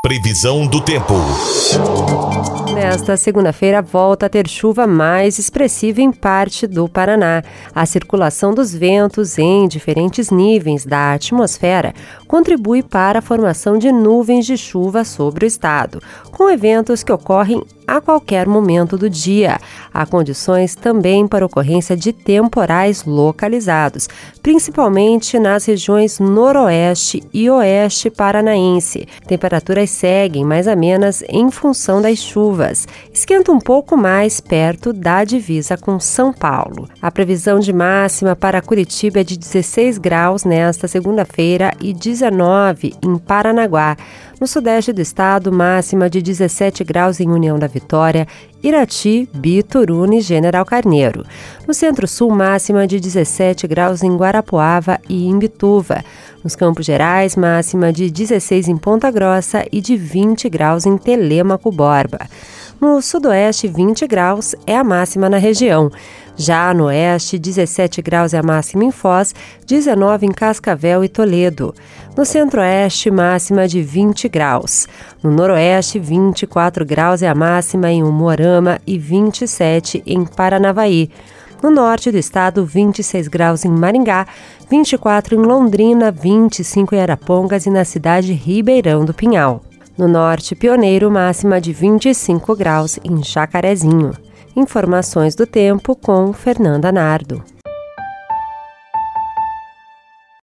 Previsão do tempo. Nesta segunda-feira, volta a ter chuva mais expressiva em parte do Paraná. A circulação dos ventos em diferentes níveis da atmosfera contribui para a formação de nuvens de chuva sobre o estado, com eventos que ocorrem a qualquer momento do dia. Há condições também para ocorrência de temporais localizados, principalmente nas regiões noroeste e oeste paranaense. Temperaturas seguem mais amenas em função das chuvas. Esquenta um pouco mais perto da divisa com São Paulo. A previsão de máxima para Curitiba é de 16 graus nesta segunda-feira e 19 em Paranaguá. No sudeste do estado, máxima de 17 graus em União da Vitória, Irati, Bituruna e General Carneiro. No centro-sul, máxima de 17 graus em Guarapuava e Imbituva. Nos Campos Gerais, máxima de 16 em Ponta Grossa e de 20 graus em Telêmaco Borba. No sudoeste, 20 graus é a máxima na região. Já no oeste, 17 graus é a máxima em Foz, 19 em Cascavel e Toledo. No centro-oeste, máxima de 20 graus. No noroeste, 24 graus é a máxima em Umuarama e 27 em Paranavaí. No norte do estado, 26 graus em Maringá, 24 em Londrina, 25 em Arapongas e na cidade Ribeirão do Pinhal. No norte pioneiro, máxima de 25 graus em Jacarezinho. Informações do tempo com Fernanda Nardo.